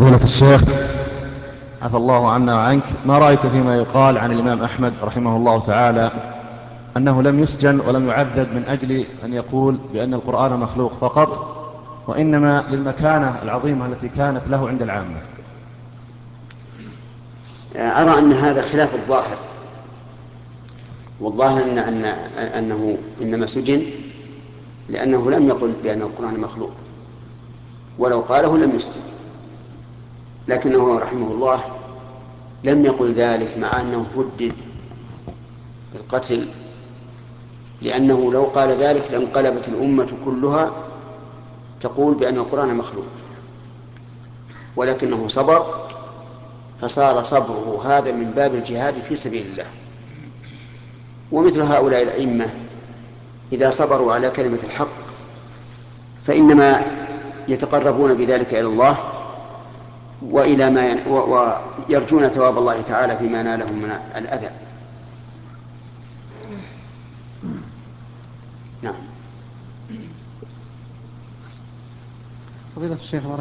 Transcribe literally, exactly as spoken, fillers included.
فضيلة الشيخ عفى الله عنا وعنك، ما رأيك فيما يقال عن الإمام أحمد رحمه الله تعالى أنه لم يسجن ولم يعذب من أجل أن يقول بأن القرآن مخلوق فقط، وإنما للمكانة العظيمة التي كانت له عند العامة؟ أرى أن هذا خلاف الظاهر، والظاهر أن أن أنه إنما سجن لأنه لم يقل بأن القرآن مخلوق، ولو قاله لم يسجن، لكنه رحمه الله لم يقل ذلك مع أنه هدد بالقتل، لأنه لو قال ذلك لانقلبت الأمة كلها تقول بأن القرآن مخلوق، ولكنه صبر، فصار صبره هذا من باب الجهاد في سبيل الله. ومثل هؤلاء الأئمة إذا صبروا على كلمة الحق فإنما يتقربون بذلك إلى الله وإلى ما ين... و... ويرجون ثواب الله تعالى فيما نالهم من الأذى. نعم. فضيلة الشيخ